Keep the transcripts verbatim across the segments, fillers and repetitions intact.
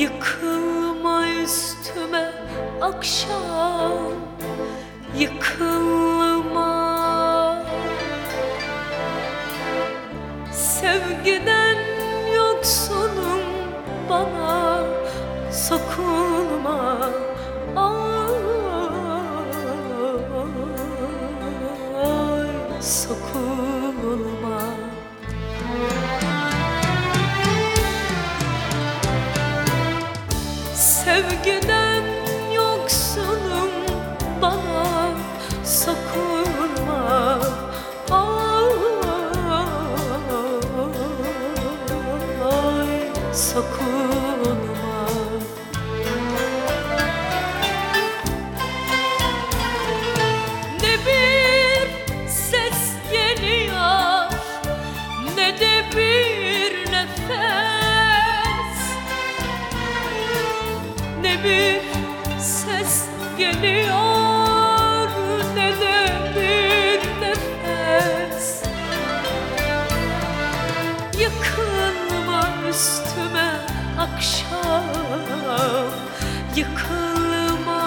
Yıkılma üstüme akşam, yıkılma. Sevgiden yoksunum, bana sokulma. Ay, sokulma. Sevgiden yoksunum, bana sokulma. Ay, sokulma. Ne bir ses geliyor, ne de bir nefes. Ne bir ses geliyor, ne de bir nefes. Yıkılma üstüme akşam, yıkılma.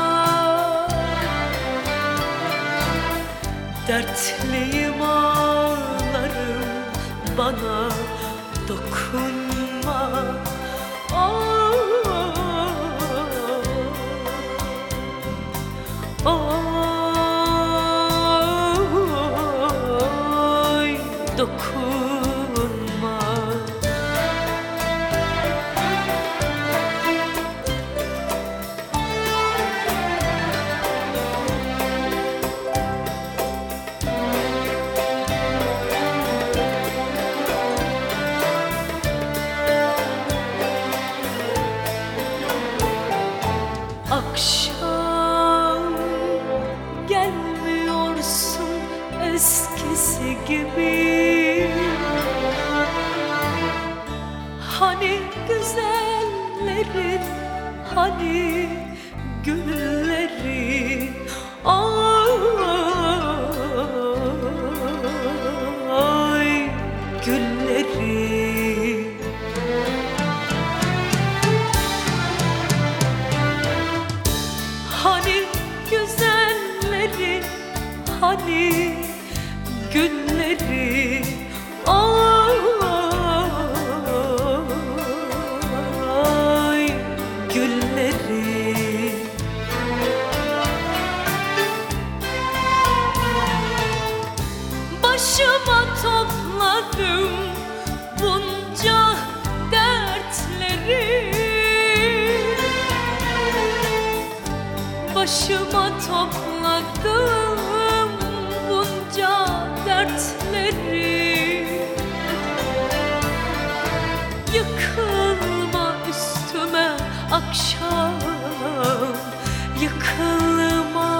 Dertliyim, ağlarım, bana dokunma. Ay, ay, dokunma. Akşam gelmiyorsun eskisi gibi. Hani güzellerin, hani gülleri. Ay, gülleri. Hani güzelleri, hani gülleri. Ay, gülleri. Başıma topladım bunca dertleri. Başıma topladım bunca dertleri. Yıkılma üstüme akşam, yıkılma.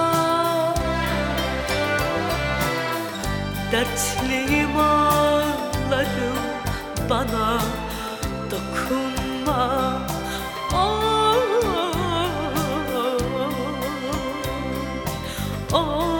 Dertliyim, ağlarım, bana dokunma. Oh,